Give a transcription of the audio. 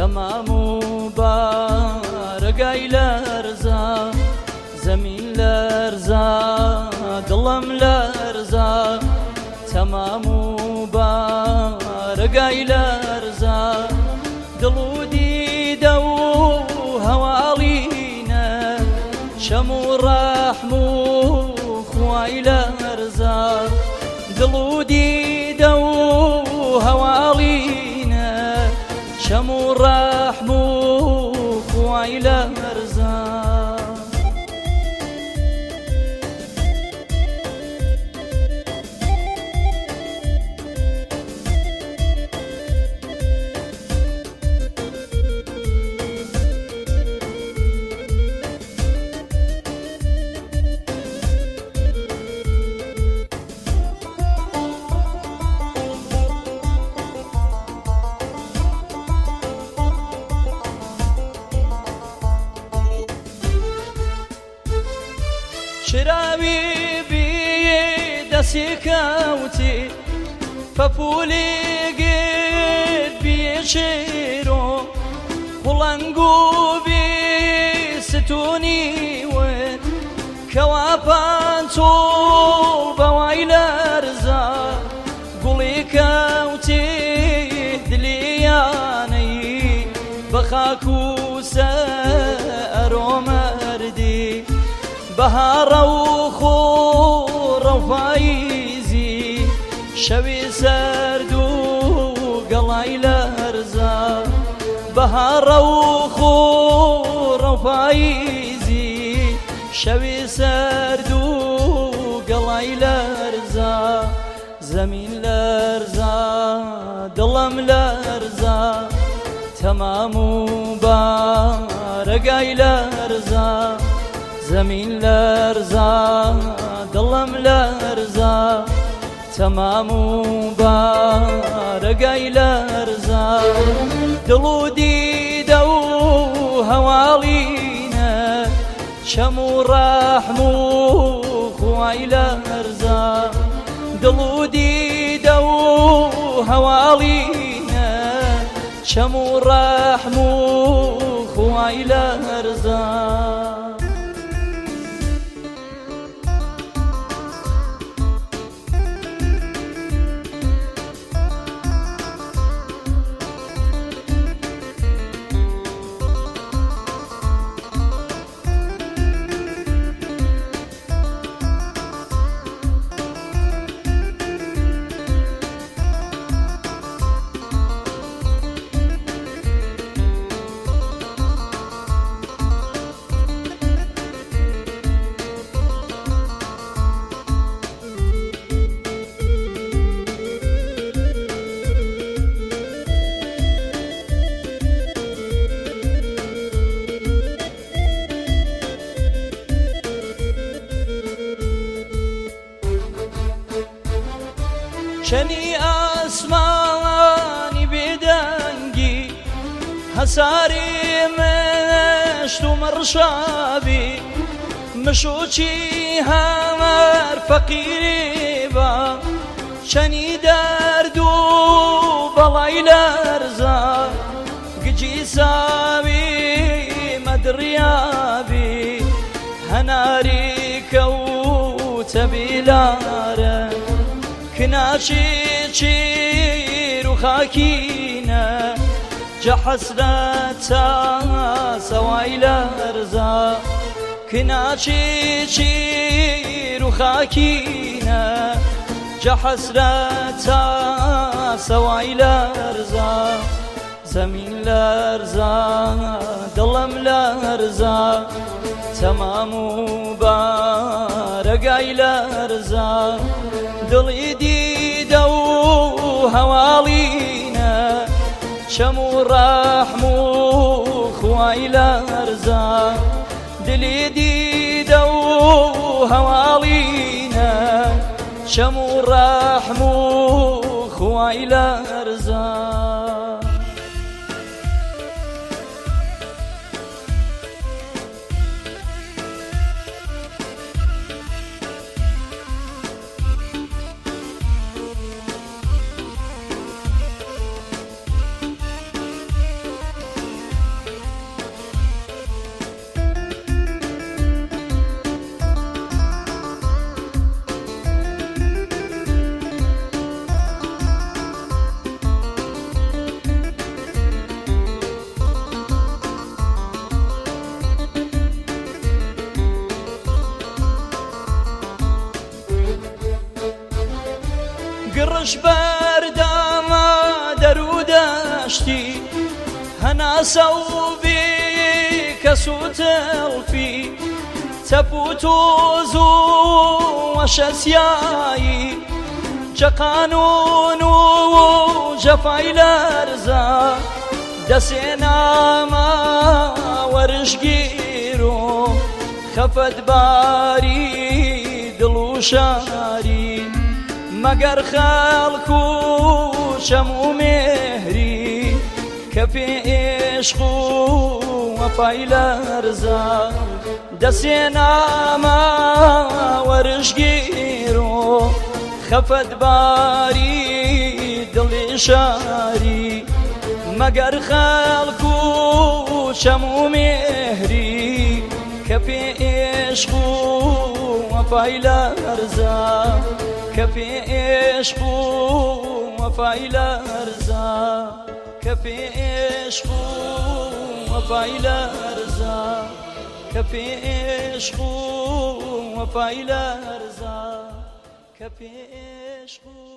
تەمام و بارەگای لەرزە زەمین لەرزە دڵم لەرزە تەمام و بارەگای لەرزە دڵ و دیدە و هەواڵینە شەم و ڕەحم و خوای لەرزە دڵ و دیدە و هەواڵینە شەم و ڕەحم و خوای لەرزە شراوی بی دەستی کەوتی فەپولی گرت بی شێرۆ قوڵەنگ و بی ستونی ون کەوا پانتۆڵ بەوای لەرزە گوڵی کەوتی دلیانەی بە خاک و سەرۆ مەردی بەهارە و خۆڕە و پاییزی شەوی سەرد و گەڵای لەرزە بەهارە و خۆڕە و پاییزی شەوی سەرد و گەڵای لەرزە زەمین لەرزە دڵم لەرزە تەمام و بارەگای لەرزە زەمین لەرزە دڵم لەرزە تەمام و بارەگای لەرزە دڵ و دیدە و هەواڵینە شەم و ڕەحم و خوای لەرزە دڵ و دیدە و هەواڵینە شەم و ڕەحم و خوای لەرزە شەنی ئاسمانی بێدەنگی هەساری مەشت و مەڕشابی مشوچی هەمەر فەقیری بە شەنی دەرد و بەڵای لەرزە گجی ساوی مەدڕیابی هەناری کەوتە بیلارە کناچی چیر و خاکینە جە حەسرەتە سەوای لەرزە کناچی چیر و خاکینە جە حەسرەتە سەوای لەرزە زەمین لەرزە دڵم لەرزە تەمام و بارەگای لەرزە دڵی دیدە و هەواڵینە شەم و ڕەحم و خوای لەرزە دلی دیدە و هەواڵینە شەم و ڕەحم و خوای لەرزە دەریش بەردامە دەرو دەشتی هەناسە و بێ کەس و تەڵفی چەپ و تۆز و وەشەسیایی جەقانون و جەفای لەرزە دەسێنامە وەرشگیر و خەفەتباری دڵ و شاری مەگەر خەڵک و شەم و مێهری کە پێ عێشق و وەفای لەرزە دەسێنامە وەرشگیر و خەفەتباری دڵی شاری مەگەر خەڵک و شەم و مێهری کە پێ عێشق و وەفای لەرزە کە پێ عێشق و وەفای لەرزە کە پێ عێشق و وەفای لەرزە کە پێ عێشق و وەفای لەرزە کە پێ عێشق و